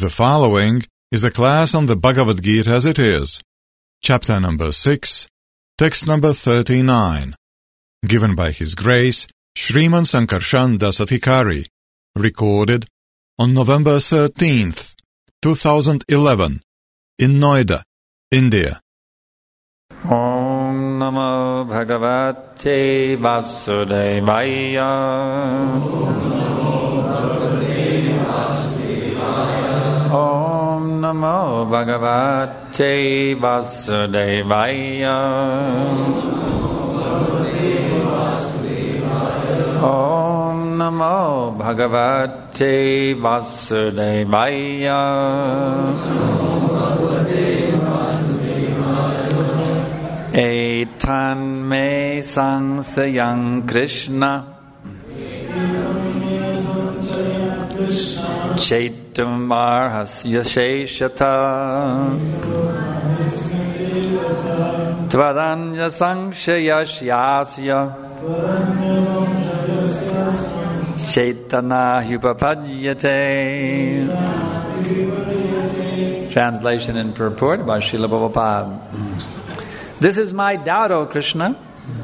The following is a class on the Bhagavad Gita as it is, chapter number 6, text number 39, given by His Grace Shriman Sankarshan Dasathikari, recorded on November 13th, 2011, in Noida, India. Om Namo Bhagavate Vasudevaya. Om Namo Bhagavate Vasudevaya. Om Namo Bhagavate Vasudevaya. Etan me sangsayang Krishna Chaitum arhasya sheshata Tvadanya sangshayasyasya Chaitana hupapadyate. Translation and purport by Srila Prabhupada. This is my doubt, O Krishna,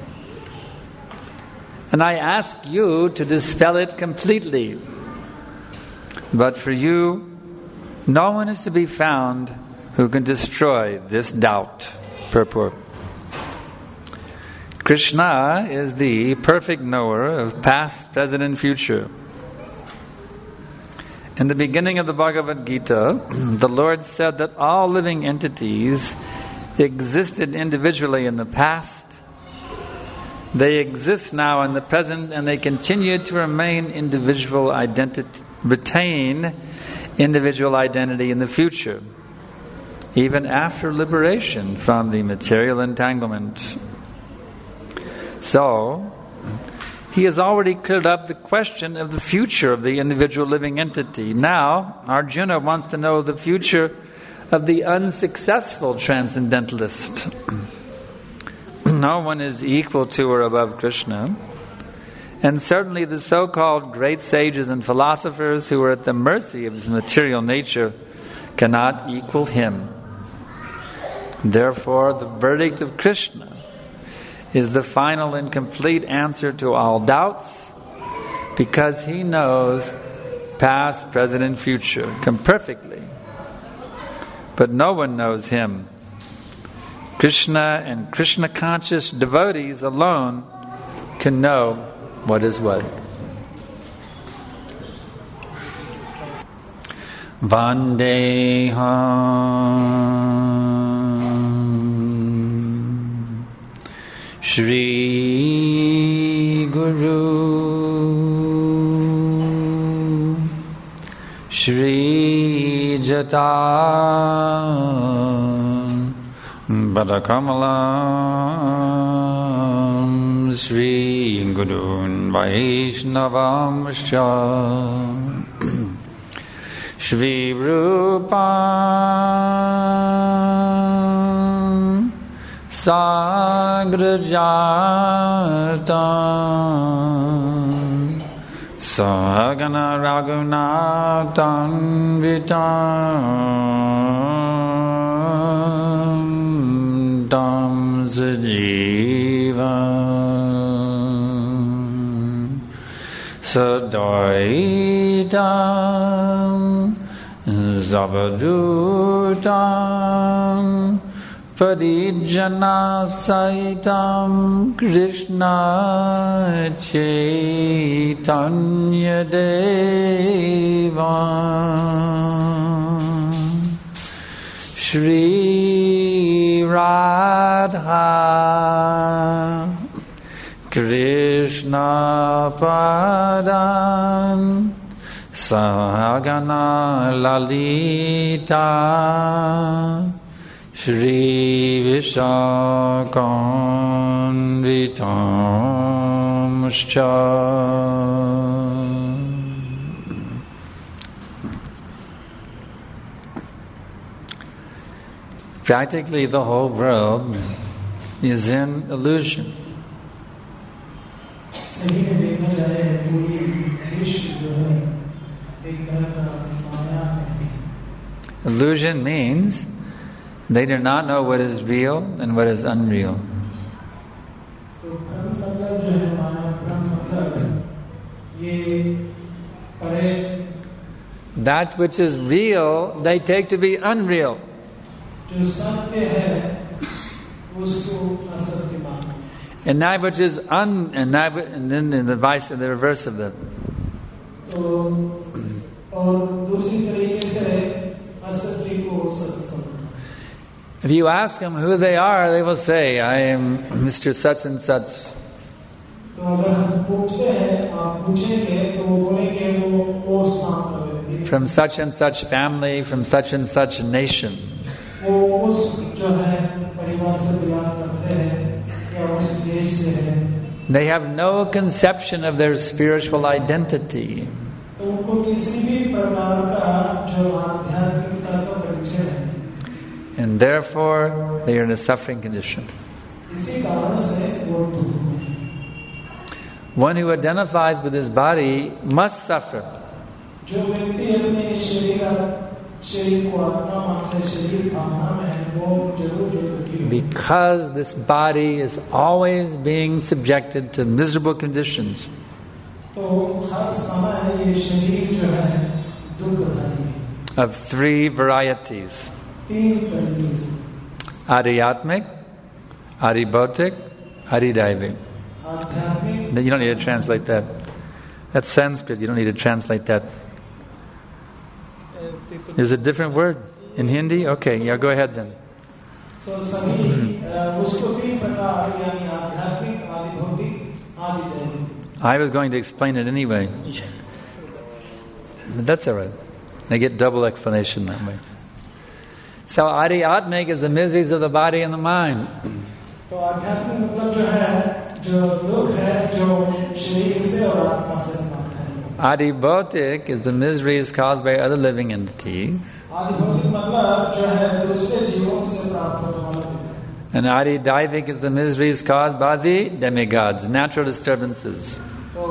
and I ask you to dispel it completely. But for you, no one is to be found who can destroy this doubt. Purport. Krishna is the perfect knower of past, present, and future. In the beginning of the Bhagavad Gita, the Lord said that all living entities existed individually in the past, they exist now in the present, and they continue to retain individual identity in the future, even after liberation from the material entanglement. So, he has already cleared up the question of the future of the individual living entity. Now, Arjuna wants to know the future of the unsuccessful transcendentalist. No one is equal to or above Krishna, and certainly the so-called great sages and philosophers who are at the mercy of his material nature cannot equal him. Therefore, the verdict of Krishna is the final and complete answer to all doubts, because he knows past, present, and future perfectly. But no one knows him. Krishna and Krishna-conscious devotees alone can know what is what. Vandeham Shri Guru Shri Jata Badakamalam Sri Gurun Vaishnavamscha Shri Rupam Sagrajatam Sahagana Raghunathan Vitam Tam Sajivam Sadaitam Zavadutam Parijana Saitam Krishna Chaitanya Devam Shri Radha Krishna Padan Sahagana Lalita Shri Vishakanvitamscha. Practically the whole world is in illusion. सही में देखा जाए पूरी विश्व जो है एक तरह का माया में Illusion means they do not know what is real and what is unreal. That which is real, they take to be unreal. And that which is and then in the reverse of that. If you ask them who they are, they will say, I am Mr. Such and Such. From such and such family, from such and such nation. They have no conception of their spiritual identity. And therefore, they are in a suffering condition. One who identifies with his body must suffer. Because this body is always being subjected to miserable conditions. Of three varieties. Adhyatmic, adhibautic, adhidaivik. You don't need to translate that. That's Sanskrit, you don't need to translate that. There's a different word in Hindi? Okay, yeah, go ahead then. I was going to explain it anyway. But that's all right. They get double explanation that way. So adhyatmic is the miseries of the body and the mind. Adhibautic is the miseries caused by other living entities. And adhidaivik is the miseries caused by the demigods, natural disturbances.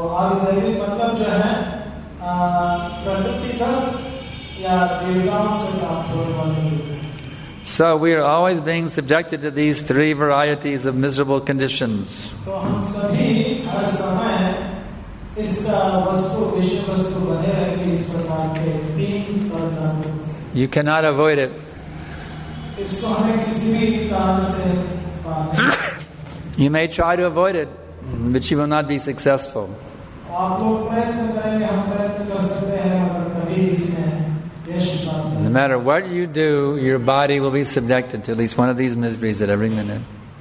So we are always being subjected to these three varieties of miserable conditions. You cannot avoid it. You may try to avoid it, but you will not be successful. No matter what you do, your body will be subjected to at least one of these miseries at every minute.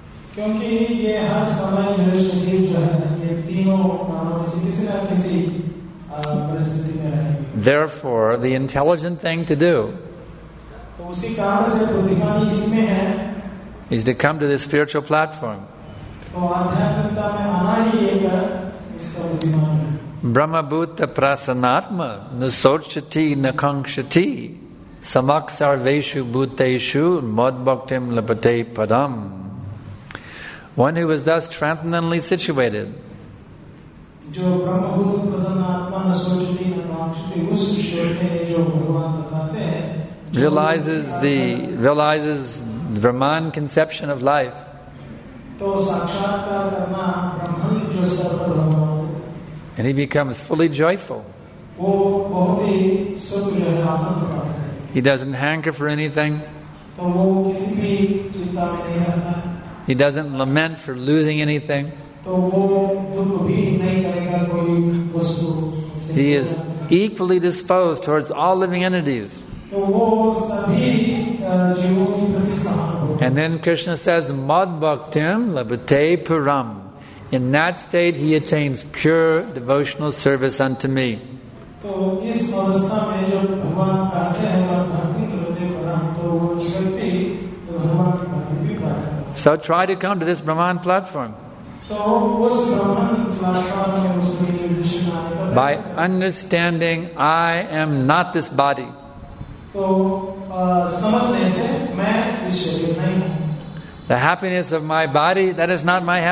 Therefore, the intelligent thing to do is to come to this spiritual platform. Brahmabhuta prasanatma nasochati nakangshati samak sarveshu bhuteshu madbhaktim lapate padam. One who is thus transcendently situated realizes the Brahman conception of life. And he becomes fully joyful. He doesn't hanker for anything. He doesn't lament for losing anything. He is equally disposed towards all living entities. And then Krishna says, Mad Bhaktim Labhate Puram. In that state he attains pure devotional service unto me. So try to come to this Brahman platform. By understanding I am not this body. The happiness of my body, that is not my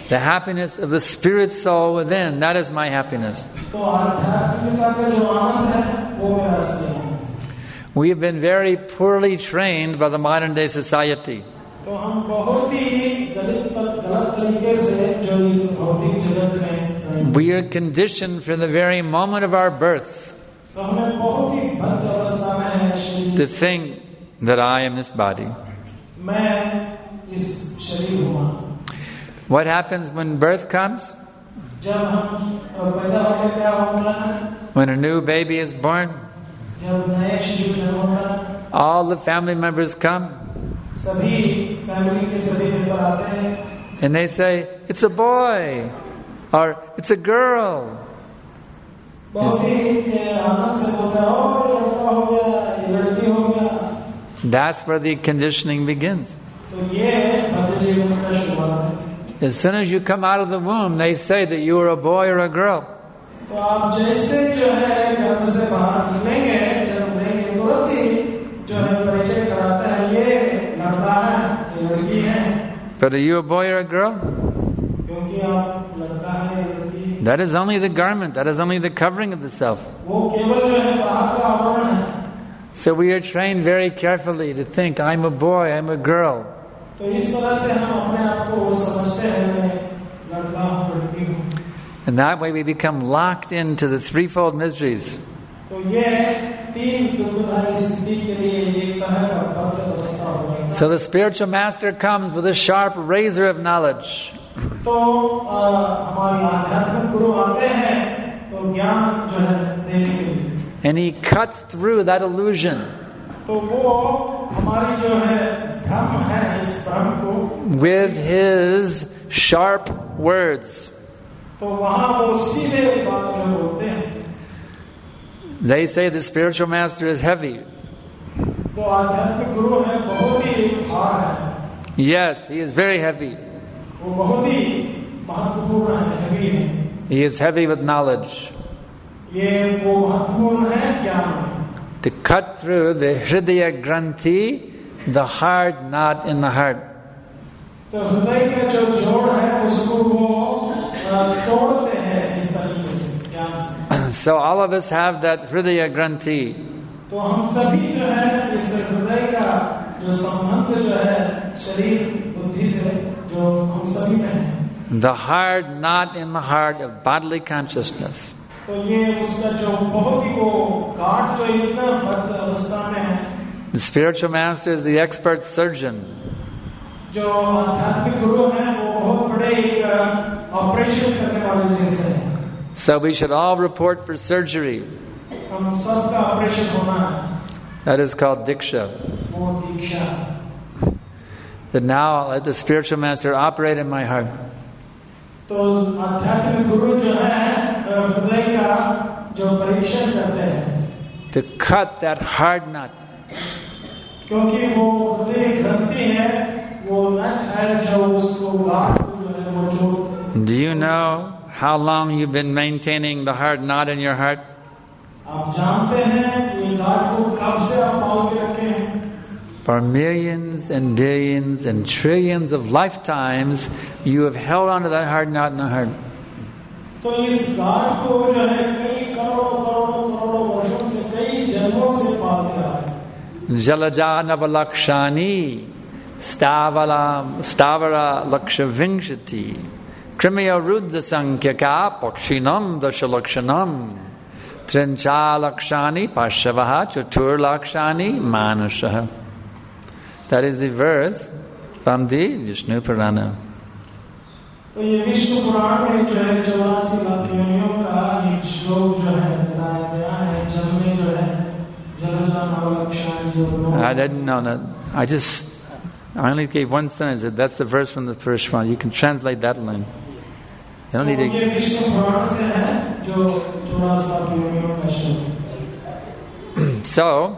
The happiness of the spirit soul within, that is my happiness. We have been very poorly trained by the modern day society. We are conditioned from the very moment of our birth to think that I am this body. What happens when birth comes? When a new baby is born, all the family members come and they say, it's a boy or it's a girl. That's where the conditioning begins. As soon as you come out of the womb, they say that you are a boy or a girl. But are you a boy or a girl? That is only the garment, that is only the covering of the self. So we are trained very carefully to think, I'm a boy, I'm a girl. And that way we become locked into the threefold miseries. So the spiritual master comes with a sharp razor of knowledge. And he cuts through that illusion with his sharp words. They say the spiritual master is heavy. Yes, he is very heavy. He is heavy with knowledge. To cut through the Hridaya Granthi, the hard knot in the heart. So all of us have that Hridaya Granthi. The hard knot in the heart of bodily consciousness. The spiritual master is the expert surgeon. So we should all report for surgery. That is called Diksha. That now let the spiritual master operate in my heart. To cut that hard knot. Do you know how long you've been maintaining the hard knot in your heart? For millions and billions and trillions of lifetimes, you have held on to that hard knot in the heart. Jalaja navalakshani stavara lakshavinshati krimya ruddha sankhya pakshinam dashalakshanam trincha lakshani pashavaha chatur lakshani manashaha. That is the verse from the Vishnu Purana. I didn't know that. I only gave one sentence. That's the verse from the first one. You can translate that line. You don't need to. So,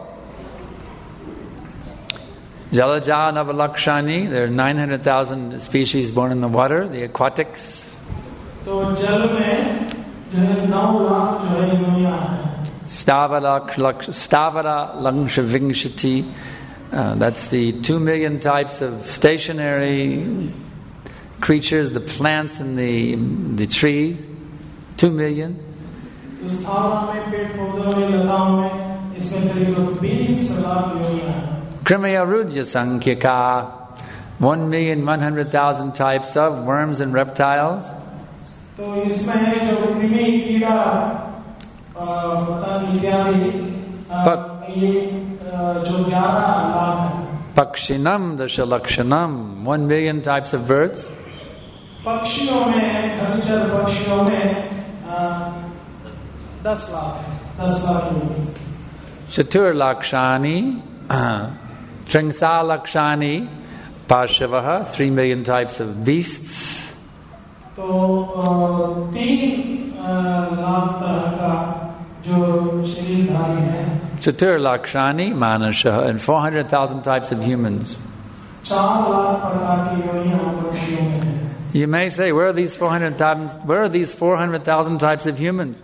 Jalaja Navalakshani, there are 900,000 species born in the water, the aquatics. Stavara Langshavinshati, that's the 2 million types of stationary creatures, the plants and the trees, 2 million. Krimaya Rudya Sankhya, 1,100,000 types of worms and reptiles. Pakshinam Dashalakshanam, 1 million types of birds. Chatur Lakshani, Tringsa Lakshani, Pashavaha, 3 million types of beasts. Chatur Lakshani, Manasha, and 400,000 types of humans. You may say, where are these 400,000 types of humans?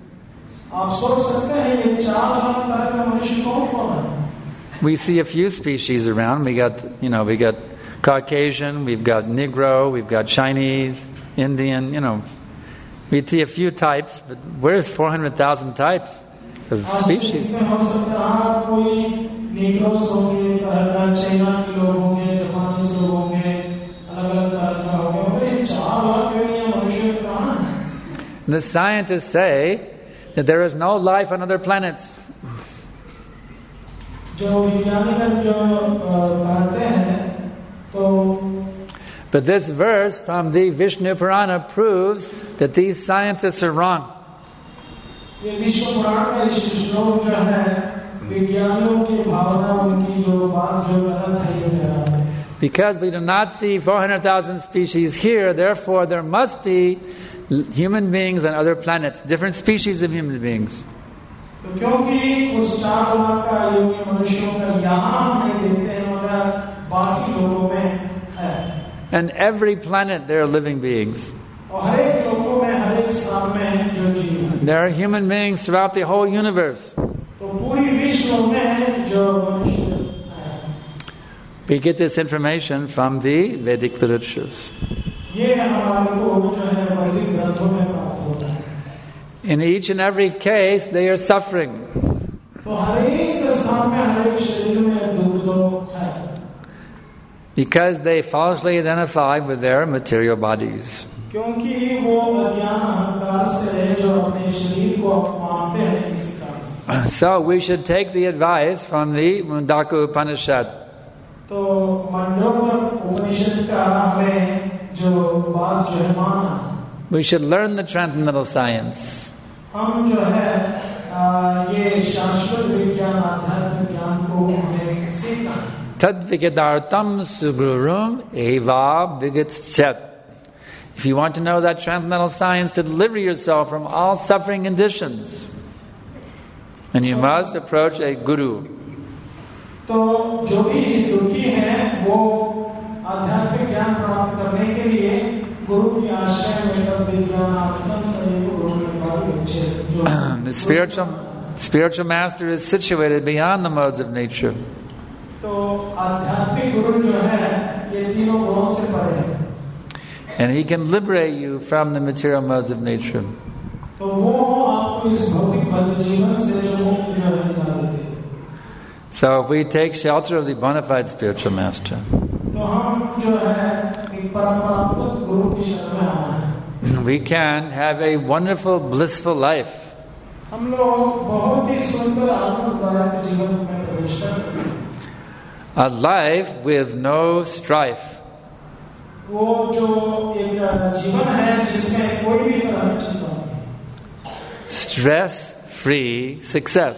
We see a few species around. We got Caucasian, we've got Negro, we've got Chinese, Indian, we see a few types, but where's 400,000 types of species? The scientists say that there is no life on other planets. But this verse from the Vishnu Purana proves that these scientists are wrong. Because we do not see 400,000 species here, therefore there must be human beings on other planets, different species of human beings. And every planet there are living beings. There are human beings throughout the whole universe. We get this information from the Vedic literatures. In each and every case, they are suffering. Because they falsely identify with their material bodies. So we should take the advice from the Mundaka Upanishad. We should learn the transcendental science. Tad vigadartam sugurum eva vigitschet. If you want to know that transcendental science, to deliver yourself from all suffering conditions, and you must approach a guru. The spiritual master is situated beyond the modes of nature. And he can liberate you from the material modes of nature. So if we take shelter of the bona fide spiritual master, we can have a wonderful, blissful life. A life with no strife. Stress-free success.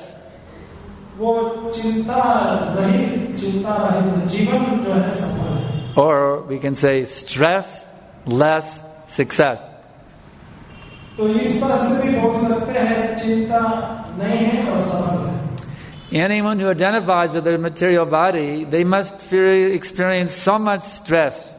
Or we can say stress-less success. Anyone who identifies with their material body, they must experience so much stress.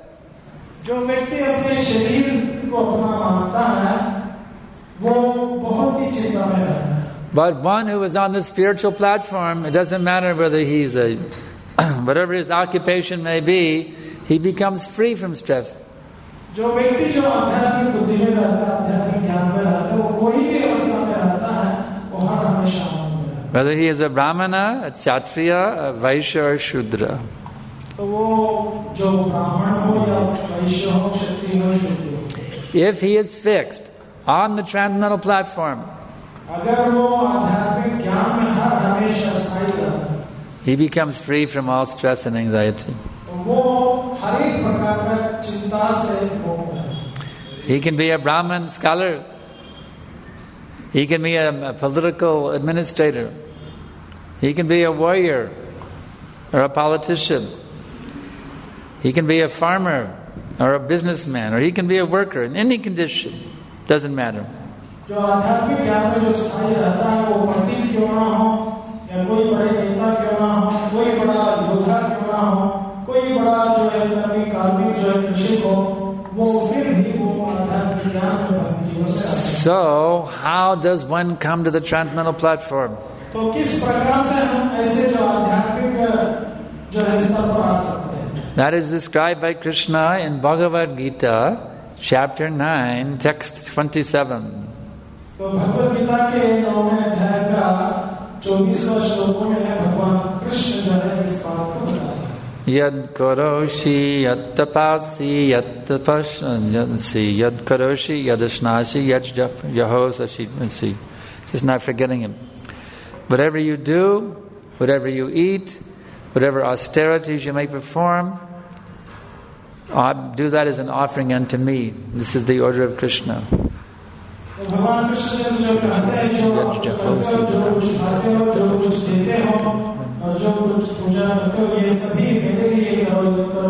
But one who is on the spiritual platform, it doesn't matter whether he's whatever his occupation may be, he becomes free from stress. जो व्यक्ति जो आध्यात्मिक बुद्धि में रहता है, आध्यात्मिक ज्ञान में रहता है, वो कोई भी अवस्था में रहता है, वो हर हमेशा आनंद में रहता है. Whether he is a Brahmana, a Kshatriya, a Vaishya or Shudra. तो वो जो ब्राह्मण हो या वैश्य हो, क्षत्रिय हो, शूद्र हो. If he is fixed on the transcendental platform, अगर वो आध्यात्मिक ज्ञान में हर हमेशा स्थायी रहता है, he becomes free from all stress and anxiety. तो वो हर एक प्रकार का चिंता से मुक्त रहता है. He can be a Brahmin scholar. He can be a political administrator. He can be a warrior or a politician. He can be a farmer or a businessman, or he can be a worker in any condition. Doesn't matter. जो आध्यात्मिक ज्ञान में जो स्थायी रहता है, वो पंडित क्यों ना हो, या कोई बड़े नेता क्यों ना हो, कोई बड़ा योद्धा क्यों ना हो, कोई बड़ा जो है कार्मिक जो है कृषक हो, वो फिर भी वो आध्यात्मिक ज्ञान में भक्ति जीवन में रहता है. So, how does one come to the transcendental platform? तो किस प्रकार से हम ऐसे जो आध्यात्मिक जो है स्तर पर आ सकते हैं? That is described by Krishna in Bhagavad Gita, chapter 9, text 27. तो भगवद गीता के 9वें अध्याय का 24वां श्लोक में भगवान कृष्ण जो है इस बात को बताते हैं. Yad karoshi yad tapasi yad tapasyansi yad karoshi yad ashnasi yad yahosashi. Just not forgetting him. Whatever you do, whatever you eat, whatever austerities you may perform, do that as an offering unto me. This is the order of Krishna. भगवान कृष्ण जो कहते हैं, जो कुछ खाते हो, जो कुछ देते हो और जो कुछ पूजा करते हो, ये सभी मेरे लिए करो.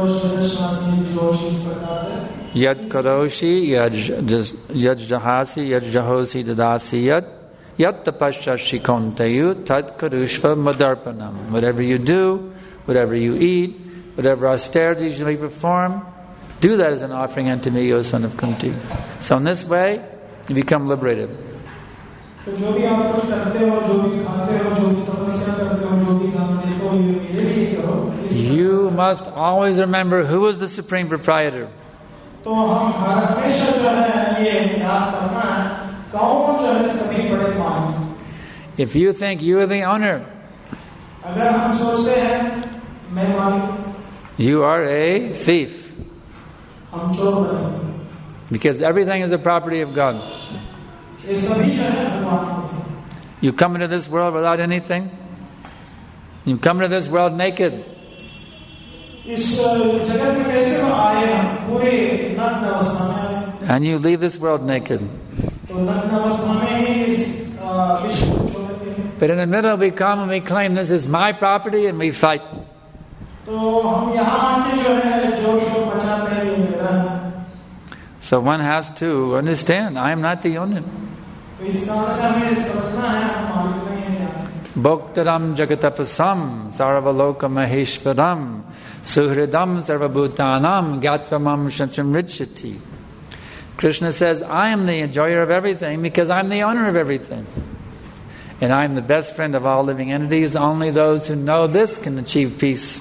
इस प्रकार से Yad karoshi yad jahasi yad jahosi dadasi yad tapasyashi kontayu tad karushva madarpanam. Whatever you do, whatever you eat, whatever austerities you may perform, do that as an offering unto me, O son of Kunti. So in this way, you become liberated. तो जो भी आप कुछ करते हो, जो भी खाते हो, जो भी तपस्या करते हो, जो भी दान देते हो, ये मेरे लिए करो. You must always remember who is the supreme proprietor. तो हम हमेशा जो है ये याद करना है, कौन जो है सभी बड़े मालिक. If you think you are the owner, अगर हम सोचते हैं मैं मालिक, you are a thief. हम चोर बनेंगे. Because everything is the property of God. ये सभी जो है भगवान के हैं. You come into this world without anything. You come into this world naked. इस जगत में कैसे हम आए, हम पूरे नग्न अवस्था में आए. And you leave this world naked. तो नग्न अवस्था में ही इस विश्व को छोड़ेंगे. But in the middle we come and we claim this is my property and we fight. तो हम यहाँ आके जो है जोर शोर मचाते हैं, ये मेरा है. So one has to understand, I am not the owner. तो इस कारण से हमें समझना है हम मालिक नहीं हैं. Bhoktaram jagatapasam sarvaloka maheshvaram suhridam sarvabhutanam gatvamam shacham richati. Krishna says, I am the enjoyer of everything because I'm the owner of everything. And I'm the best friend of all living entities. Only those who know this can achieve peace.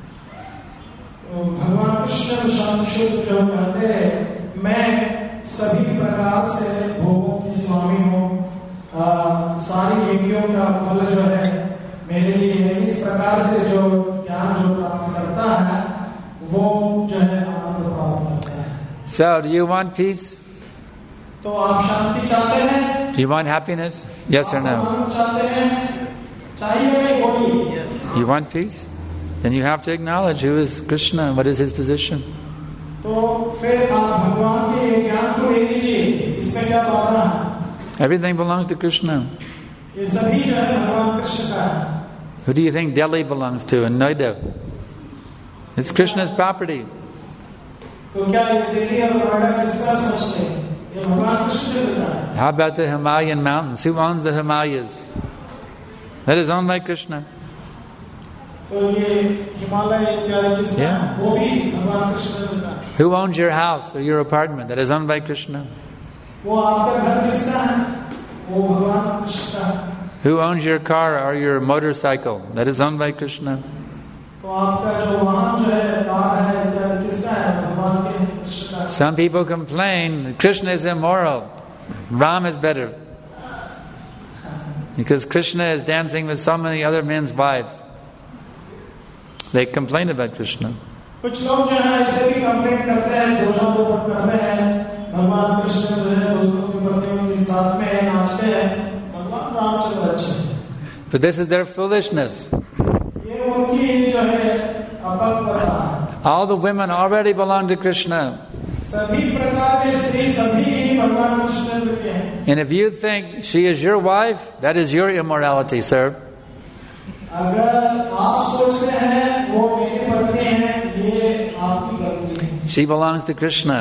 भगवान कृष्ण शांत जो कहते हैं, मैं सभी प्रकार से भोगों की स्वामी हूँ, सारी यज्ञों का फल जो है मेरे लिए है. इस प्रकार से जो ज्ञान जो प्राप्त करता है, वो जो है आनंद प्राप्त करता है. So, do you want peace? तो आप शांति चाहते हैं? Do you want happiness? Yes or no? आनंद चाहते हैं? चाहिए नहीं? बोलिए. You want peace? Then you have to acknowledge who is Krishna and what is his position. तो फिर आप भगवान के ज्ञान को ले लीजिए, इसमें क्या बाधा है? Everything belongs to Krishna. ये सभी जो है भगवान कृष्ण का है. Who do you think Delhi belongs to and Noida? It's Krishna's property. तो क्या ये दिल्ली और नोएडा किसका समझते हैं? ये भगवान कृष्ण के देता है. How about the Himalayan mountains? Who owns the Himalayas? That is owned by Krishna. तो ये हिमालय इत्यादि किसका Yeah. है? वो भी भगवान कृष्ण के देता है. Who owns your house or your apartment? That is owned by Krishna. वो आपका घर किसका है? वो भगवान कृष्ण का है. Who owns your car or your motorcycle? That is owned by Krishna. तो आपका जो वाहन जो है, कार है इत्यादि किसका है? भगवान के कृष्ण का है. Some people complain that Krishna is immoral. Ram is better. Because Krishna is dancing with so many other men's wives. They complain about Krishna. कुछ लोग जो है ऐसे भी कंप्लेंट करते हैं, दोषारोपण करते हैं, भगवान कृष्ण जो है दूसरों की पत्नियों के साथ में नाचते हैं, भगवान रामचंद्र अच्छे हैं। But this is their foolishness. ये उनकी जो है अपक्वता है। All the women already belong to Krishna. सभी प्रकार के स्त्री सभी भगवान कृष्ण के हैं। And if you think she is your wife, that is your immorality, sir. अगर आप सोचते हैं वो मेरी पत्नी है, ये आपकी गलती है। She belongs to Krishna.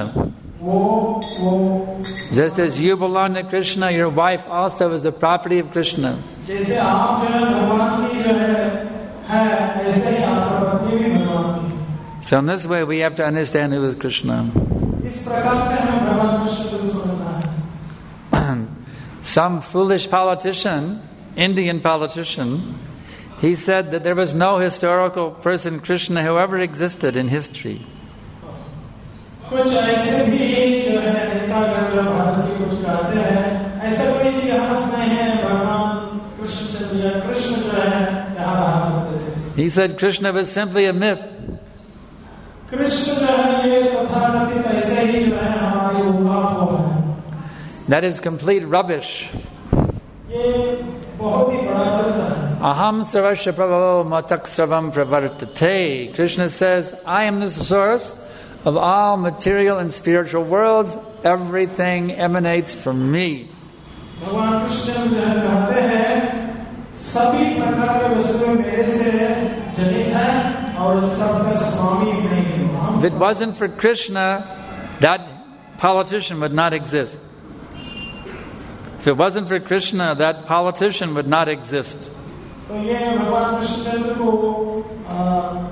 Just as you belong to Krishna, your wife also is the property of Krishna. जैसे आप जो है भगवान की जो है ऐसे ही आपका पत्नी भी भगवान की। So in this way we have to understand who is Krishna. इस प्रकार से हमें भगवान कृष्ण को समझना है। Some foolish politician, Indian politician, he said that there was no historical person Krishna who ever existed in history. कुछ ऐसे भी जो है नेतागण जो भारत के कुछ कहते हैं, ऐसा कोई इतिहास नहीं है भगवान कृष्ण या कृष्ण जो है यहाँ रहा करते थे। He said Krishna was simply a myth. Krishna जो है ये तथाकथित ऐसे ही जो है हमारी उपाधि है। That is complete rubbish. ये बहुत ही बड़ा गलत है। Aham sarvasya prabhavo matak sarvam pravartate. Krishna says, I am the source of all material and spiritual worlds. Everything emanates from me. भगवान कृष्ण जो है कहते हैं सभी प्रकार के वस्तुएं मेरे से जनित हैं और सबका स्वामी मैं हूं। If it wasn't for Krishna, that politician would not exist. If it wasn't for Krishna, that politician would not exist. तो ये भगवान कृष्ण को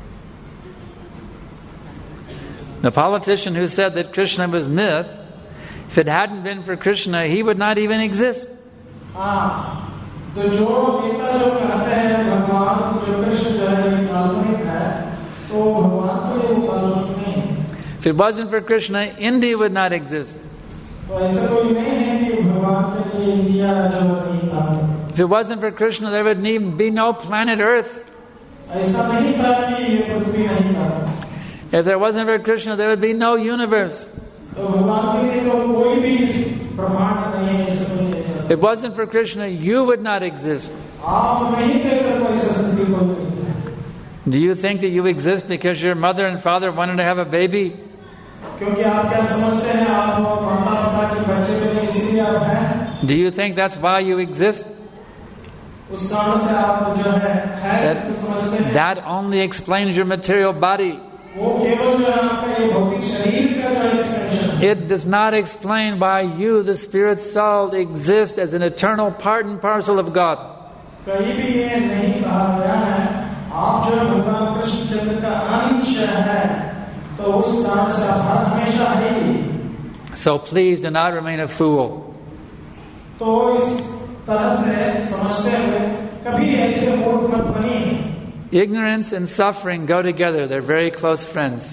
The politician who said that Krishna was myth, if it hadn't been for Krishna, he would not even exist. तो जो नेता जो कहते हैं भगवान जो कृष्ण जो है काल्पनिक है, तो भगवान को ये काल्पनिक नहीं। If it wasn't for Krishna, India would not exist. तो ऐसा कोई नहीं है कि भगवान के लिए इंडिया जो नहीं था। If it wasn't for Krishna, there would be no planet Earth. ऐसा नहीं था कि ये पृथ्वी नहीं था। If there wasn't for Krishna, there would be no universe. तो भगवान के लिए तो कोई भी प्रमाण नहीं है ऐसा कोई नहीं। If it wasn't for Krishna, you would not exist. आप नहीं थे तो कोई संस्कृति कोई नहीं था। Do you think that you exist because your mother and father wanted to have a baby? क्योंकि आप क्या समझते हैं आप माता पिता के बच्चे के लिए इसीलिए आप हैं? Do you think that's why you exist? उस कारण से आप जो है तो समझते हैं? That only explains your material body. वो केवल जो है आपका ये भौतिक शरीर का जो एक्सपेंशन है। It does not explain why you, the spirit soul, exist as an eternal part and parcel of God. कहीं भी ये नहीं कहा गया है आप जो भगवान कृष्ण चंद्र का अंश है, तो उस कारण से आप हमेशा है। So please do not remain a fool. तो इस तरह से समझते हुए कभी ऐसे मूर्ख मत बनिए। Ignorance and suffering go together. They're very close friends.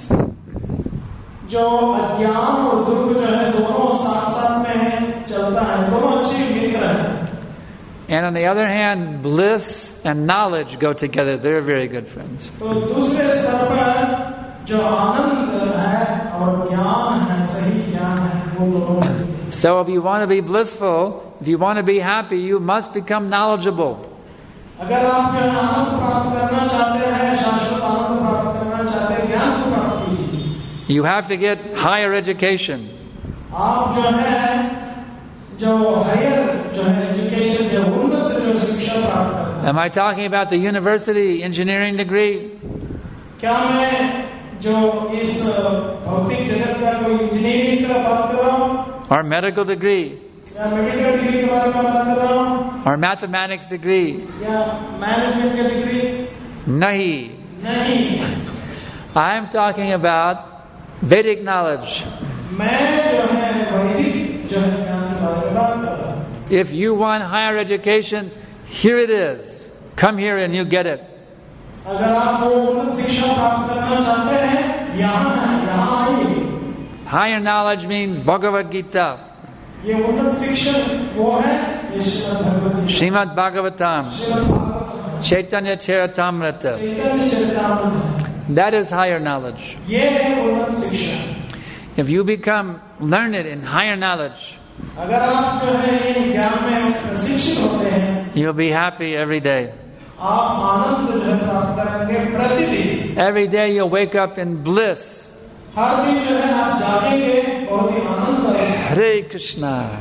जो अज्ञान और दुख जो है दोनों साथ साथ में चलता है, दोनों अच्छे मित्र हैं। And on the other hand, bliss and knowledge go together. They're very good friends. तो दूसरे स्तर पर जो आनंद है और ज्ञान है, सही ज्ञान है, वो दोनों। So if you want to be blissful, if you want to be happy, you must become knowledgeable. अगर आप जो आनंद प्राप्त करना चाहते हैं, शाश्वत आनंद प्राप्त करना चाहते हैं, ज्ञान को प्राप्त कीजिए। You have to get higher education. आप जो है जो हायर जो है एजुकेशन जो उन्नत जो शिक्षा प्राप्त करते हैं। Am I talking about the university engineering degree? क्या मैं जो इस भौतिक जगत का कोई इंजीनियरिंग का बात कर रहा हूँ? Or medical degree? या मेडिकल डिग्री के बारे में बात कर रहा हूँ? Or mathematics degree? या मैनेजमेंट का डिग्री? Nahi. नहीं। I am talking about Vedic knowledge. मैं जो है वैदिक जो है ज्ञान के बारे में बात कर रहा हूँ। If you want higher education, here it is. Come here and you get it. अगर आप वो उन्नत शिक्षा प्राप्त करना चाहते हैं, यहाँ आइए। Higher knowledge means Bhagavad Gita. ये उन्नत शिक्षण वो है ये Srimad Bhagavatam, Chaitanya Charitamrita. That is higher knowledge. ये है उन्नत शिक्षण. If you become learned in higher knowledge, अगर आप जो है ये ज्ञान में प्रशिक्षित होते हैं, you'll be happy every day. आप आनंद जो है प्राप्त करेंगे प्रतिदिन. Every day you'll wake up in bliss. हर दिन जो है आप जागेंगे बहुत ही आनंद करेंगे. Hare Krishna.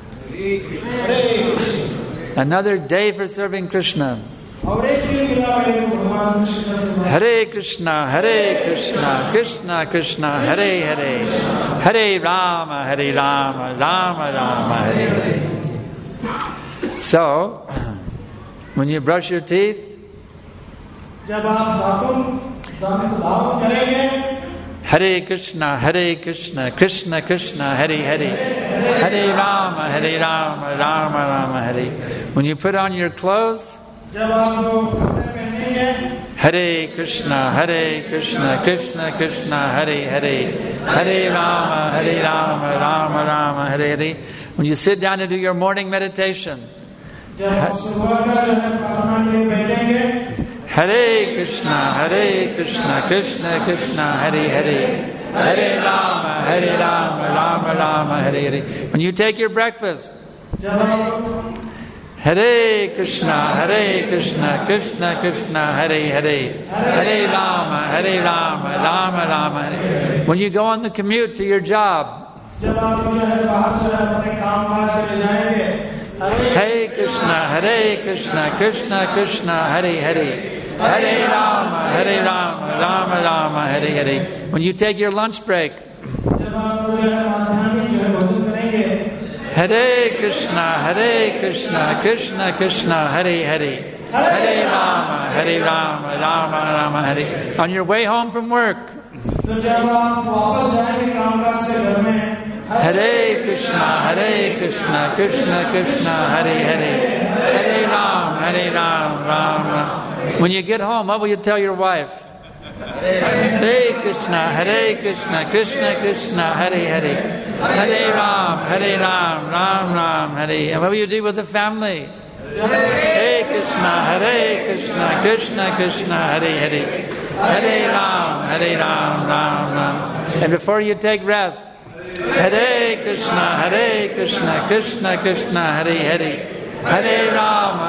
Another day for serving Krishna. और एक दिन मिला मेरे को भगवान कृष्ण से. Hare Krishna, Hare Krishna, Krishna Krishna, Hare Hare, Hare Rama, Hare Rama, Rama Rama, Hare Hare. So, when you brush your teeth, जब आप दांत करेंगे, Hare Krishna, Krishna Krishna, Hare Hare, Hare Rama, Rama Rama, Hare. When you put on your clothes, जब आप कपड़े पहनेंगे, Hare Krishna, Krishna Krishna, Hare Hare, Hare Rama, Rama Rama, Hare Hare. When you sit down to do your morning meditation, जब आप सुबह का जो है प्रार्थना के लिए बैठेंगे, Hare Krishna, Krishna Krishna, Hare Hare, Hare Rama, Rama Rama, Hare Hare. When you take your breakfast, जब आप Hare Krishna, Krishna Krishna, Hare Hare, Hare Rama, Rama Rama, Hare. When you go on the commute to your job, जब आप जो है बाहर जो है अपने काम काज के लिए जाएंगे, Hare Krishna, Krishna Krishna, Hare Hare, Hare Rama, Rama Rama, Hare Hare. When you take your lunch break, जब आप जो है माध्यान्हिक जो है भोजन करेंगे, Hare Krishna, Krishna Krishna, Hare Hare, Hare Rama, Rama Rama, Hare. On your way home from work, तो जब आप वापस जाएंगे कामकाज से घर में, Hare Krishna, Krishna Krishna, Hare Hare, Hare Rama, Rama. When you get home, what will you tell your wife? Hare Krishna, Krishna Krishna, Hare Hare, Hare Ram, Ram, Hare. And what will you do with the family? Hare Krishna, Krishna Krishna, Hare Hare, Hare Ram, Ram. And before you take rest, Hare Krishna, Krishna Krishna, Hare Hare, Hare Rama,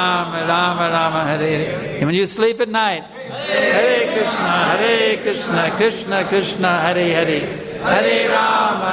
Rama, Hare Hare. And when you sleep at night, Hare Krishna, Krishna Krishna, Hare Hare, Hare Rama,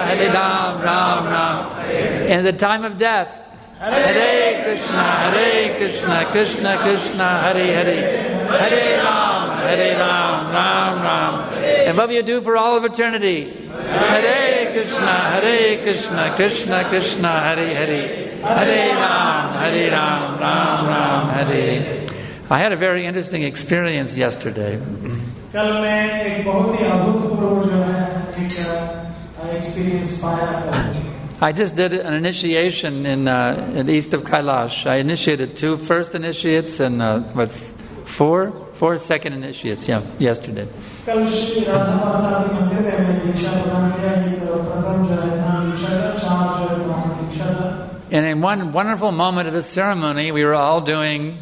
Ram. And the time of death, Hare Krishna, Krishna Krishna, Hare Hare, Hare Rama, Ram. And what will you do for all of eternity? Hare Krishna, Krishna Krishna, Hare Hare, Hare Ram, Ram, Hare. I had a very interesting experience yesterday. कल मैं एक बहुत ही अभूतपूर्व जो है एक experience पाया. I just did an initiation in east of Kailash. I initiated 2 first initiates and four second initiates. Yeah, yesterday. कल श्री राधा प्रसाद मंदिर में मैं दीक्षा प्रदान किया. एक प्रथम जो है दीक्षा का, 4 जो है ब्रह्म दीक्षा का. And in one wonderful moment of the ceremony, we were all doing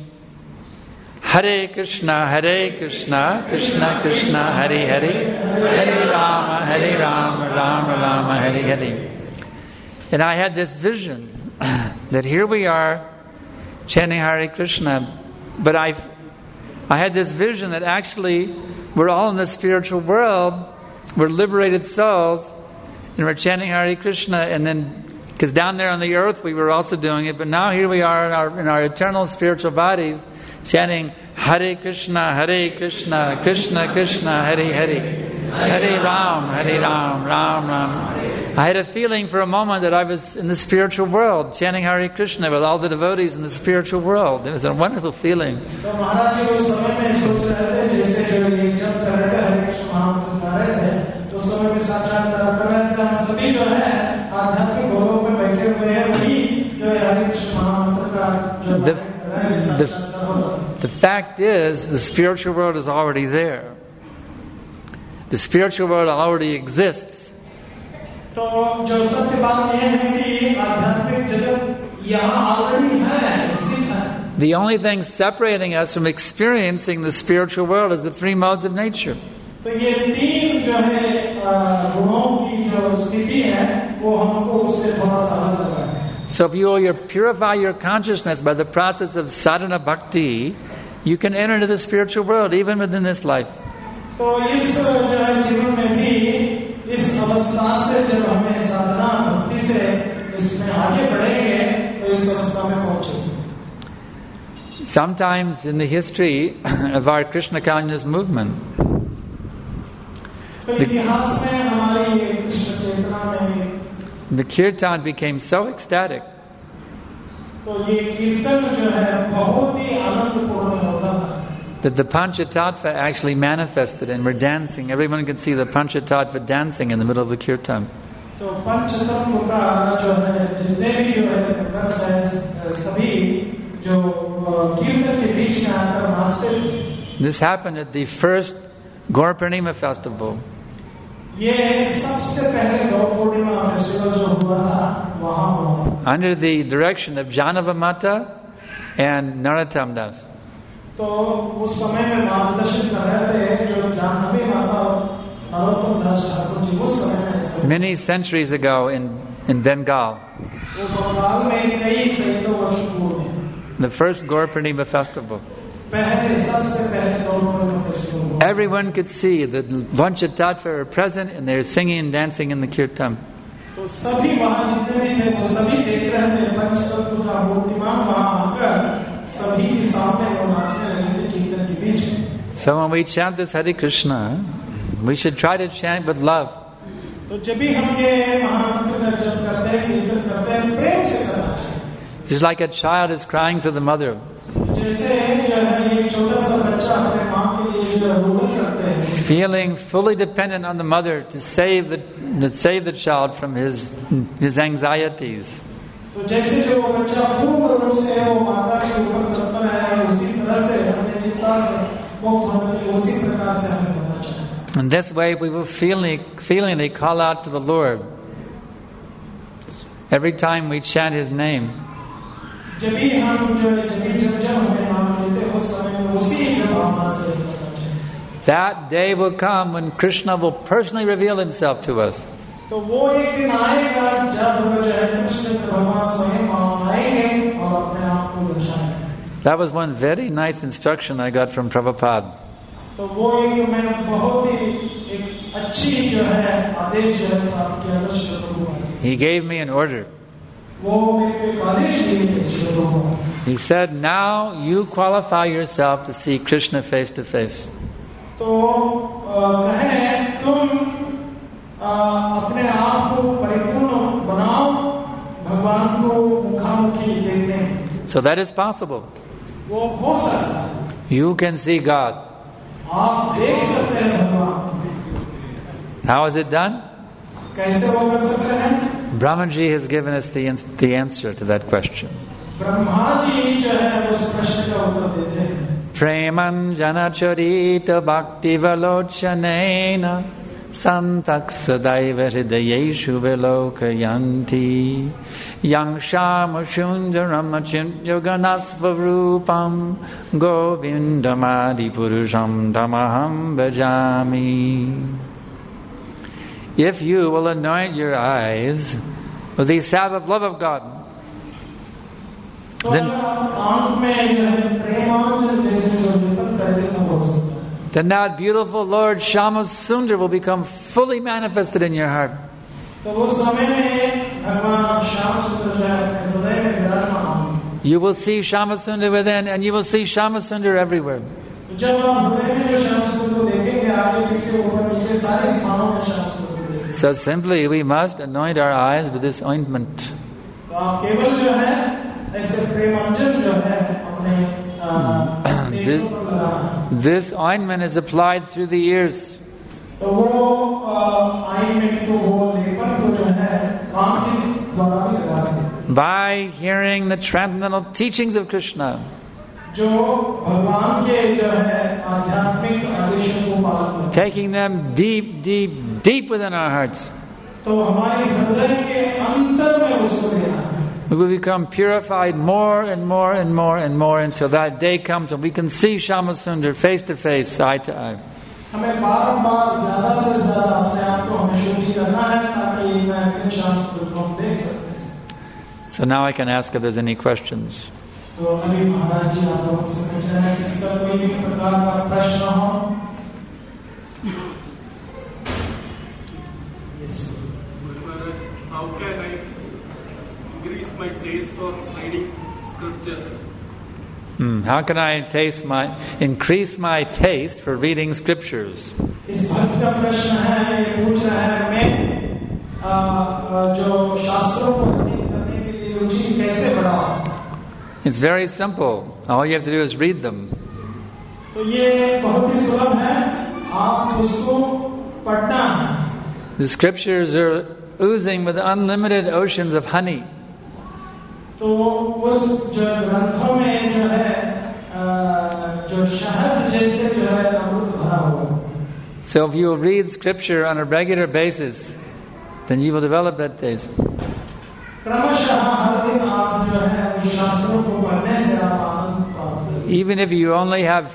Hare Krishna, Krishna Krishna, Hare Hare, Hare Rama, Rama, Hare Hare. And I had this vision that here we are chanting Hare Krishna, but I had this vision that actually we're all in the spiritual world, we're liberated souls, and we're chanting Hare Krishna, and then because down there on the earth we were also doing it, but now here we are in our eternal spiritual bodies chanting Hare Krishna, Krishna Krishna, Hare Hare, Hare Ram, Ram. I had a feeling for a moment that I was in the spiritual world chanting Hare Krishna with all the devotees in the spiritual world. It was a wonderful feeling. The fact is, the spiritual world is already there. The spiritual world already exists. तो जो सत्य बात यह है कि आध्यात्मिक जगत यहाँ ऑलरेडी है, इसी है. The only thing separating us from experiencing the spiritual world is the three modes of nature. तो ये तीन जो है गुणों की जो स्थिति है वो हमको उससे थोड़ा सा अलग लग रहा है. So if you purify your consciousness by the process of sadhana bhakti, you can enter into the spiritual world even within this life. तो इस जो है जीवन में भी इस अवस्था से जब हमें साधना भक्ति से इसमें आगे बढ़ेंगे तो इस अवस्था में पहुंचेंगे. Sometimes in the history of our Krishna consciousness movement, the kirtan became so ecstatic that the Panchatattva actually manifested and were dancing. Everyone could see the Panchatattva dancing in the middle of the kirtan. This happened at the first Gaur Purnima festival. Under the direction of Janava Mata and Narottam Das. Many centuries ago in Bengal, the first Gaur Purnima festival, everyone could see that Panchatattva were present and they were singing and dancing in the kirtan. So when we chant this Hare Krishna, we should try to chant with love. Just like a child is crying for the mother, feeling fully dependent on the mother to save the child from his anxieties. In this way, we will feelingly call out to the Lord every time we chant His name. That day will come when Krishna will personally reveal Himself to us. That was one very nice instruction I got from Prabhupada. He gave me an order. He said, now you qualify yourself to see Krishna face to face. So that is possible. You can see God. How is it done? Brahmaji has given us the answer to that question. Premanjana charita bhakti valochanena santak sadaiva hridayeshu vilokayanti yang shama shundaram achintyoganasva rupam govindamadi purusham tamaham bhajami. If you will anoint your eyes with the salve of love of God, then that beautiful Lord Shama Sundar will become fully manifested in your heart. You will see Shama Sundar within, and you will see Shama Sundar everywhere. So simply we must anoint our eyes with this ointment. This ointment is applied through the ears. By hearing the transcendental teachings of Krishna. Taking them deep, deep, deep within our hearts. तो हमारी हृदय के अंतर में उसको लेना है. We will become purified more and more and more and more until that day comes when we can see Shyamsundar face to face, eye to eye. हमें बार-बार ज़्यादा से ज़्यादा अपने आप को हमें शुद्धि करना है ताकि मैं अपने श्यामसुंदर को हम देख सकते हैं. So now I can ask if there's any questions. तो अभी महाराज जी आप लोगों से पूछ रहे हैं किसी का कोई भी प्रकार का प्रश्न हो. How can I increase my taste for reading scriptures? How can I increase my taste for reading scriptures? इस भक्त का प्रश्न है, ये पूछ रहा है मैं जो शास्त्रों को अध्ययन करने के लिए रुचि कैसे बढ़ाऊं? It's very simple. All you have to do is read them. तो ये बहुत ही सुलभ है, आप उसको पढ़ना है. The scriptures are oozing with unlimited oceans of honey. तो उस जो ग्रंथों में जो है जो शहद जैसे जो है अमृत भरा हुआ. So if you will read scripture on a regular basis, then you will develop that taste. क्रमशः हर दिन आप जो है उस शास्त्रों को पढ़ने से आप आनंद प्राप्त करेंगे. Even if you only have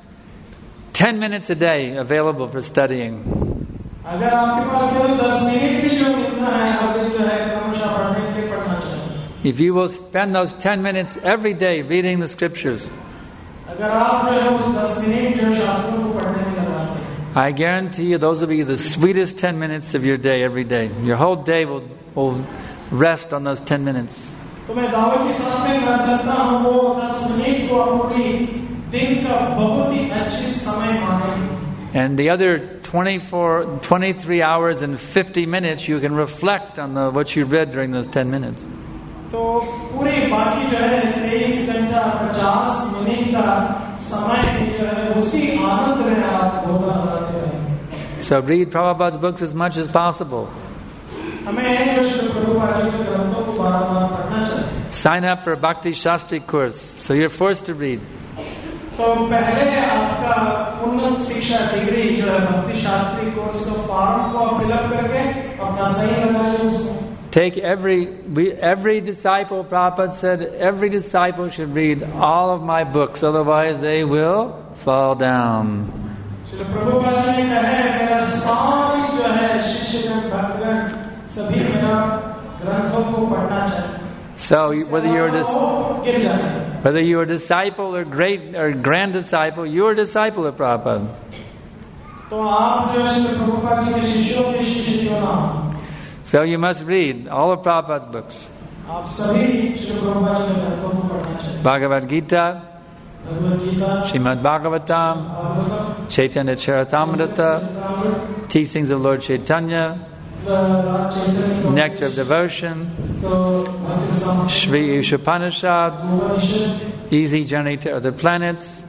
10 minutes a day available for studying. अगर आपके पास केवल 10 मिनट भी जो मिलना है हर दिन जो है क्रमशः पढ़ने के लिए पढ़ना चाहिए. If you will spend those 10 minutes every day reading the scriptures, अगर आप जो है उस 10 मिनट जो शास्त्रों को पढ़ने में लगाते हैं, I guarantee you those will be the sweetest 10 minutes of your day every day. Your whole day will rest on those 10 minutes. तो मैं दावे के साथ में कह सकता हूँ वो 10 मिनट को पूरी दिन का बहुत ही अच्छी समय मानेंगे. And the other 23 hours and 50 minutes you can reflect on what you read during those 10 minutes. तो पूरी बाकी जो है 23 घंटा 50 मिनट का समय जो है उसी आनंद में आप गोता लगाते रहेंगे. So read Prabhupada's books as much as possible. हमें जो श्री प्रभुपाद जी के ग्रंथों को बार-बार पढ़ना चाहिए. Sign up for a Bhakti Shastri course, so you're forced to read. तो पहले आपका उन्नत शिक्षा डिग्री जो है भक्ति शास्त्री कोर्स का फॉर्म को फिलअप करके अपना सही लगाइए उसको. Take every disciple, Prabhupada said, every disciple should read all of my books, otherwise they will fall down. Shri Prabhupada ji ने कहा है मेरा सारी जो है शिष्यगण भक्तगण सभी मेरा ग्रंथों को पढ़ना चाहिए. So whether you're a disciple or great or grand disciple, you're a disciple of Prabhupada. तो आप जो श्री प्रभुपाद जी के शिष्यों के शिष्य क्यों ना हो? So you must read all of Prabhupada's books. आप सभी श्री प्रभुपाद जी के ग्रंथों को पढ़ना चाहिए. Bhagavad Gita, Bhagavad Gita, Srimad Bhagavatam, Chaitanya Charitamrita, Teachings of Lord Chaitanya, Nectar of Devotion, Shri Ishopanishad, Easy Journey to Other Planets,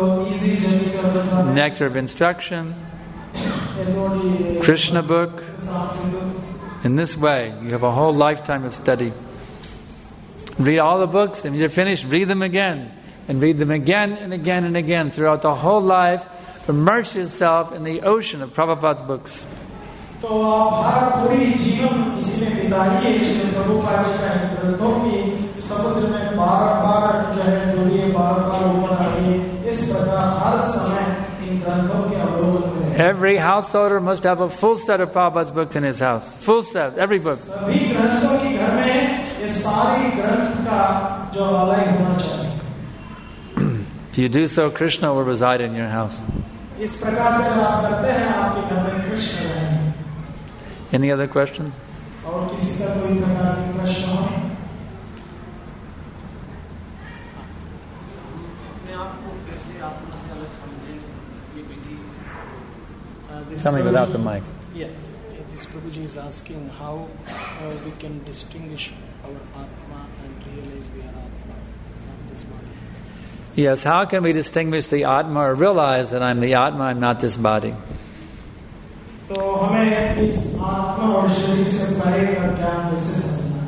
Nectar of Instruction, Krishna book. In this way, you have a whole lifetime of study. Read all the books, and when you're finished, read them again. And read them again and again and again throughout the whole life. Immerse yourself in the ocean of Prabhupada's books. तो आप हर पूरी जीवन इसमें बिताइए श्री प्रभुपाद जी के ग्रंथों की समुद्र में बार-बार जो है डूबिए, बार-बार ऊपर आइए. इस प्रकार हर समय इन ग्रंथों के अवलोकन में. Every householder must have a full set of Prabhupada's books in his house. Full set, every book. सभी गृहस्थों के घर में ये सारी ग्रंथ का जो आलय होना चाहिए. If you do so, Krishna will reside in your house. इस प्रकार से आप करते हैं आपके घर में कृष्ण रहेंगे. Any other questions? और किसी का कोई प्रकार की प्रश्न हो? Tell me without the mic. Yeah, this Prabhuji is asking how we can distinguish our Atma and realize we are Atma, not this body. Yes, how can we distinguish the Atma or realize that I'm the Atma, I'm not this body? तो हमें इस आत्मा और शरीर से परे का ज्ञान कैसे समझना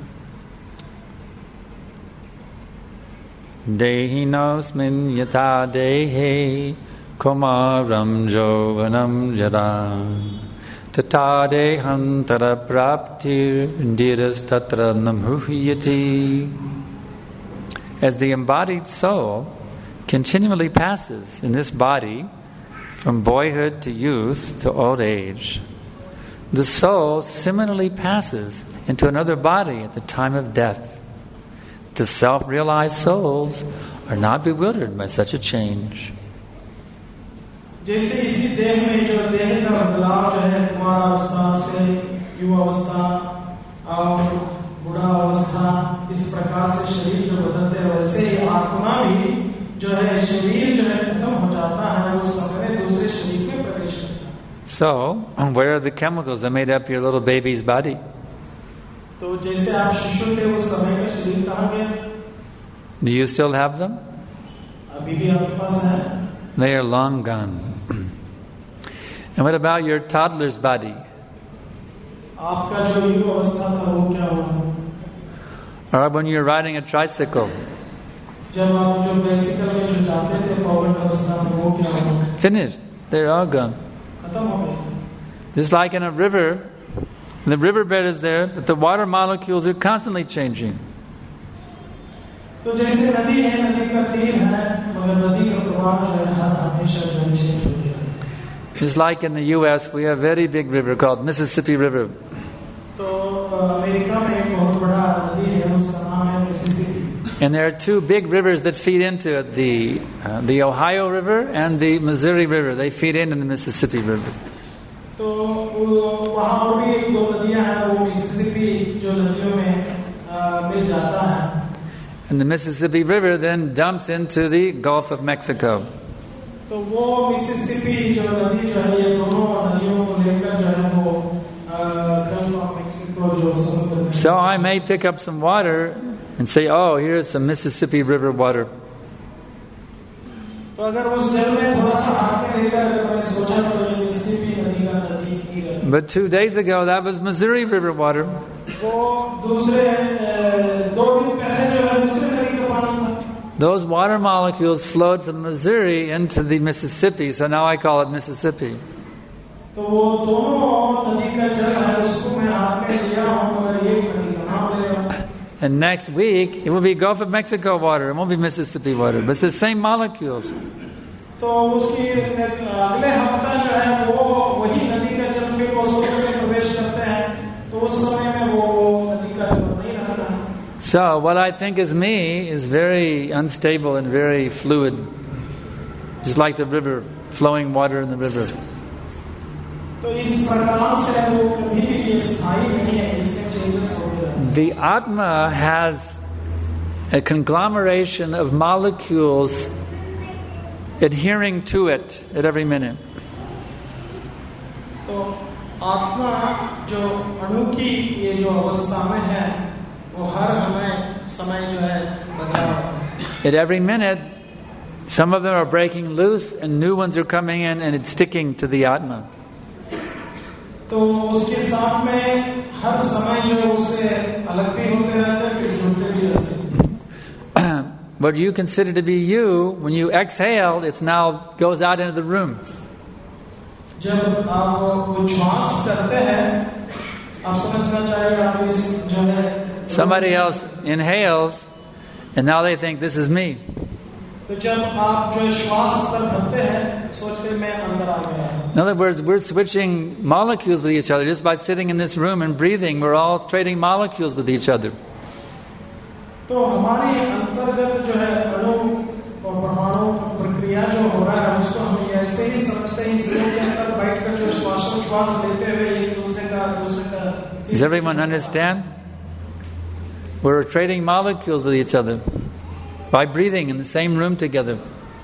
है? Dehinosmin yatha dehe kumaram jovanam jara Tata dehantara praptir dhiras tatra namuhyati. As the embodied soul continually passes in this body from boyhood to youth to old age, the soul similarly passes into another body at the time of death. The self-realized souls are not bewildered by such a change. जैसे इसी देह में जो देह का बदलाव जो है कुमार अवस्था से युवा अवस्था और बुढ़ा अवस्था इस प्रकार से शरीर जो बदलते हैं वैसे ही आत्मा भी जो है शरीर जो है खत्म हो जाता है उस समय दूसरे शरीर में प्रवेश करता है. So, where are the chemicals that made up your little baby's body? तो जैसे आप शिशु थे उस समय का शरीर कहाँ गया? Do you still have them? अभी भी आपके पास है. They are long gone. And what about your toddler's body? आपका जो युवा अवस्था था वो क्या हुआ? Or when you're riding a tricycle? जब आप जो बाइसिकल में जो जाते थे पवन अवस्था में वो क्या हुआ? Finished. They're all gone. खत्म हो गए. Just like in a river, the riverbed is there, but the water molecules are constantly changing. तो जैसे नदी है, नदी का तीर है, मगर नदी का प्रवाह जो है हमेशा जो है चेंज होती है. Just like in the U.S., we have a very big river called Mississippi River. तो अमेरिका में एक बहुत बड़ा नदी है, उसका नाम है Mississippi. And there are two big rivers that feed into it, the Ohio River and the Missouri River. They feed into the Mississippi River. तो वहाँ और भी एक दो नदियाँ हैं, वो मिसिसिपी जो नदियों में मिल जाता है. And the Mississippi River then dumps into the Gulf of Mexico. तो वो मिसिसिपी जो नदी जो है ये दोनों नदियों को लेकर जो है वो गल्फ ऑफ मेक्सिको जो समुद्र में. So I may pick up some water and say, oh, here's some Mississippi River water. तो अगर उस जल में थोड़ा सा हाथ में लेकर अगर मैं सोचा तो ये मिसिसिपी नदी का नदी है. But 2 days ago, that was Missouri River water. वो दूसरे 2 दिन पहले जो है दूसरे नदी का पानी था. Those water molecules flowed from Missouri into the Mississippi, so now I call it Mississippi. तो वो दोनों नदी का जल है उसको मैं हाथ में लिया हूँ मगर एक नदी का नाम ले रहा हूँ. And next week, it will be Gulf of Mexico water. It won't be Mississippi water, but it's the same molecules. तो उसकी अगले हफ्ता जो है वो वही नदी का जल फिर वो समुद्र में प्रवेश करते हैं तो उस समय में वो नदी का जल नहीं रहता. So what I think is me is very unstable and very fluid, just like the river, flowing water in the river. तो इस प्रकार से वो कभी भी स्थायी नहीं है, इसमें चेंजेस होते रहते हैं. The Atma has a conglomeration of molecules adhering to it at every minute. तो आत्मा जो अणु की ये जो अवस्था में है वो हर समय जो है बदलाव. At every minute, some of them are breaking loose and new ones are coming in and it's sticking to the Atma. तो उसके साथ में हर समय जो उससे अलग भी होते रहते हैं फिर जुड़ते भी रहते हैं. What you consider to be you, when you exhale, it now goes out into the room. जब आप उच्छ्वास करते हैं आप समझना चाहिए आप इस जो है Somebody else inhales and now they think this is me. तो जब आप जो श्वास अंदर भरते हैं सोचते मैं अंदर आ गया. In other words, we're switching molecules with each other just by sitting in this room and breathing. We're all trading molecules with each other. तो हमारी अंतर्गत जो है अणु और परमाणु प्रक्रिया जो हो रहा है उसको हम ऐसे ही समझते हैं. इस रूम के अंदर बैठकर जो श्वास लेते हुए एक दूसरे का. Does everyone understand? We're trading molecules with each other by breathing in the same room together.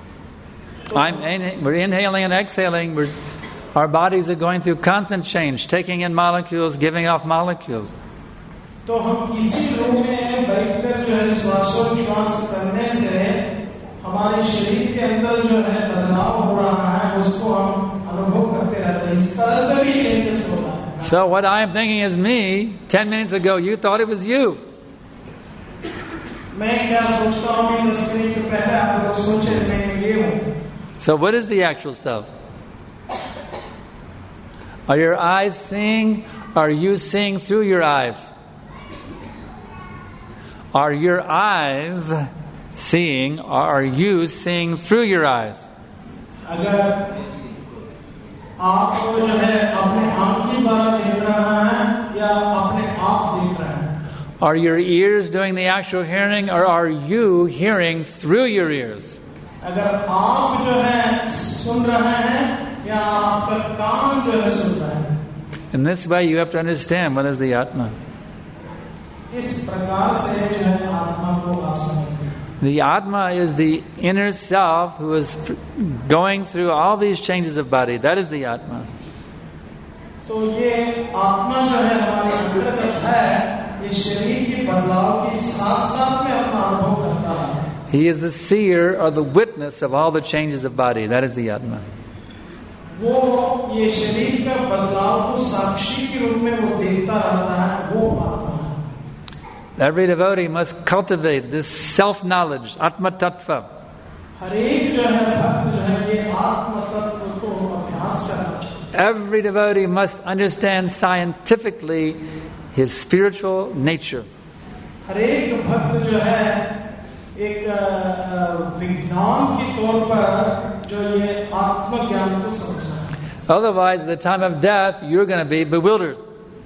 We're inhaling and exhaling. Our bodies are going through constant change, taking in molecules, giving off molecules. तो हम इसी room में बैठकर जो है श्वासोच्छ्वास करने से हमारे शरीर के अंदर जो है बदलाव हो रहा है उसको हम अनुभव करते रहते हैं. इस तरह से भी चेंजेस होता है. So what I am thinking is me. 10 minutes ago, you thought it was you. मैं क्या सोचता हूँ कि 10 मिनट पहले आप लोग सोचे मैं ये हूँ. So what is the actual self? Are your eyes seeing? Are you seeing through your eyes? Are your eyes seeing? Or are you seeing through your eyes? अगर आप जो है अपने आँख की बात देख रहा है या अपने आप देख रहा है? Are your ears doing the actual hearing, or are you hearing through your ears? अगर आप जो है सुन रहे हैं या आपका कान जो है सुन रहा है? In this way, you have to understand what is the Atma. इस प्रकार से जो है आत्मा को आप समझते हैं. The Atma is the inner self who is going through all these changes of body. That is the Atma. तो ये आत्मा जो है हमारे अंतर्गत है. ये शरीर के बदलाव के साथ-साथ में अपना अनुभव करता है. He is the seer or the witness of all the changes of body. That is the Atma. वो ये शरीर का बदलाव को साक्षी के रूप में वो देखता रहता है. वो आत्मा है. Every devotee must cultivate this self-knowledge, Atma Tattva. हर एक जो है भक्त जो है ये आत्म तत्व को अभ्यास करना चाहिए. Every devotee must understand scientifically his spiritual nature. हर एक भक्त जो है एक विज्ञान के तौर पर जो ये आत्मज्ञान को समझना है. Otherwise, at the time of death, you're going to be bewildered.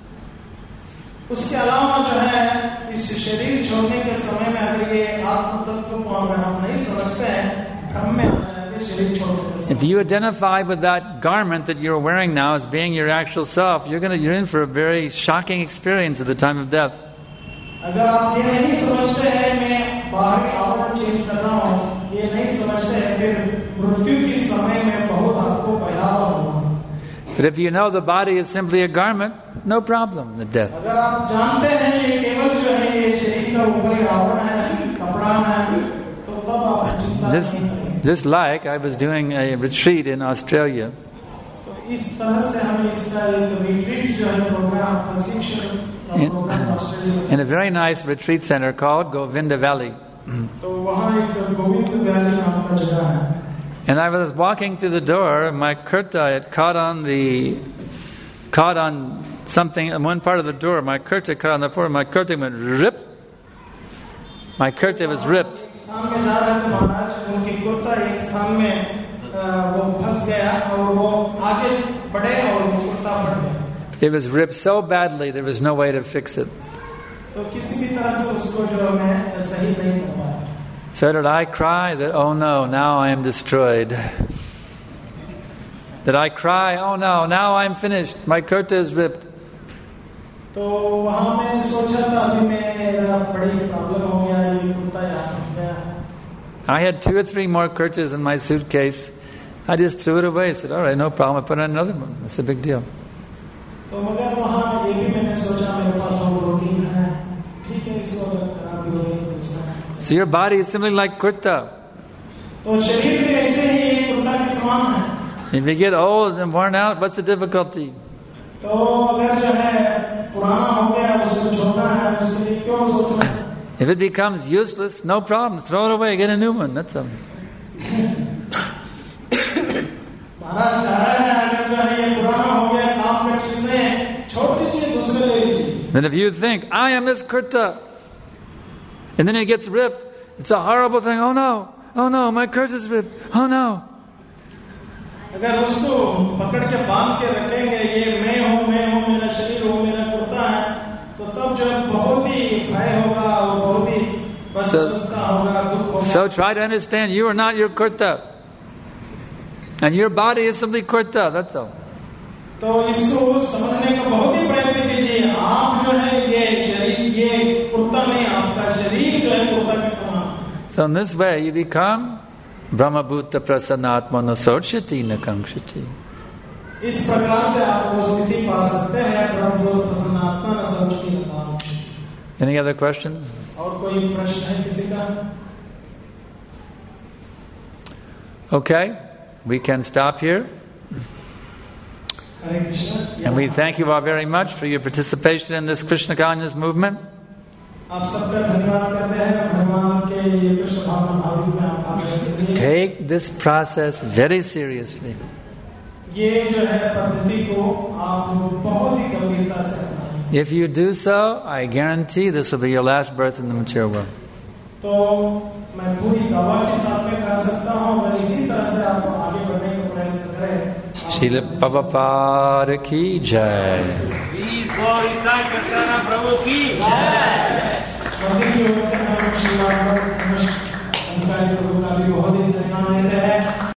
उसके अलावा जो है इस शरीर छोड़ने के समय में अगर ये आत्म तत्व को अगर हम नहीं समझते हैं, भ्रम में आएंगे शरीर छोड़ने के समय. If you identify with that garment that you're wearing now as being your actual self, you're in for a very shocking experience at the time of death. अगर आप ये नहीं समझते हैं मैं बाहरी आवरण चेंज कर रहा हूँ, ये नहीं समझते हैं, फिर मृत्यु के समय में बहुत आपको पहरावा होगा. But if you know the body is simply a garment, no problem with death. अगर आप जानते हैं ये केवल जो है ये शरीर का ऊपरी आवरण है, कपड़ा है, तो तब आप चिंता नहीं करेंगे. Just like I was doing a retreat in Australia. तो इस तरह से हम इसका एक रिट्रीट जो है प्रोग्राम प्रशिक्षण program Australia In a very nice retreat center called Govinda Valley. तो वहाँ एक गोविंद वैली नाम का जगह है. And I was walking through the door, my kurta had caught on something, one part of the door, my kurta caught on the floor, my kurta went rip. My kurta was ripped. सामने जा रहे थे महाराज, उनकी कुर्ता एक स्थान में वो फंस गया और वो आगे बढ़े और वो कुर्ता फट गया. It was ripped so badly, there was no way to fix it. तो किसी भी तरह से उसको जो मैं सही नहीं कर पाया. So did I cry that, oh no, now I am destroyed? Did I cry, oh no, now I'm finished, my kurta is ripped? तो वहाँ मैं सोचा था अभी मेरा बड़ी प्रॉब्लम हो गया, ये कुर्ता यहाँ फंस गया. I had 2 or 3 more kurtas in my suitcase. I just threw it away. I said, all right, no problem. I put on another one. It's a big deal. तो मगर वहाँ ये भी मैंने सोचा मेरे पास और 2-3 है, ठीक है इसको अगर खराब हो गई तो दूसरा. So your body is simply like kurta. तो शरीर भी ऐसे ही एक कुर्ता के समान है. If you get old and worn out, what's the difficulty? तो अगर जो है पुराना हो गया उसको छोड़ना है, उसके लिए क्यों सोचना है? If it becomes useless, no problem. Throw it away. Get a new one. That's all. महाराज कह रहे हैं अगर जो है ये पुराना हो गया काम में चीज नहीं, छोड़ दीजिए दूसरे ले लीजिए. Then if you think, I am this kurta, and then it gets ripped, it's a horrible thing. Oh no, my kurta is ripped. Oh no. अगर उसको पकड़ के बांध के रखेंगे, ये मैं हूँ, मेरा शरीर हो, मेरा कुर्ता है, तो तब जो बहुत ही भय होगा और बहुत ही बदअवस्था होगा, दुख होगा. So try to understand, you are not your kurta. And your body is simply kurta, that's all. तो इसको समझने का बहुत ही प्रयत्न कीजिए. आप जो है ये शरीर, ये कुर्ता नहीं, आपका शरीर जो है कुर्ता के समान. So in this way you become Brahma Bhuta Prasanatma Nasochyati Nakamshati. इस प्रकार से आप वो स्थिति पा सकते हैं ब्रह्मभूत प्रसन्नात्मा नसोचती. Any other questions? और कोई प्रश्न है किसी का? Okay, we can stop here. Hare Krishna. And we thank you all very much for your participation in this Krishna consciousness movement. आप सबका धन्यवाद करते हैं भगवान के ये कृष्ण भावना भावित में आप आने के लिए. Take this process very seriously. ये जो है पद्धति को आप बहुत ही गंभीरता से अपनाएं। If you do so, I guarantee this will be your last birth in the material world. तो मैं पूरी दवा के साथ में कह सकता हूँ, अगर इसी तरह से आप आगे बढ़ने का प्रयत्न करें। Srila Prabhupada की जय। प्रभु की जय। की ओर से हम श्रीवाद प्रभु का भी बहुत ही धन्यवाद देते हैं।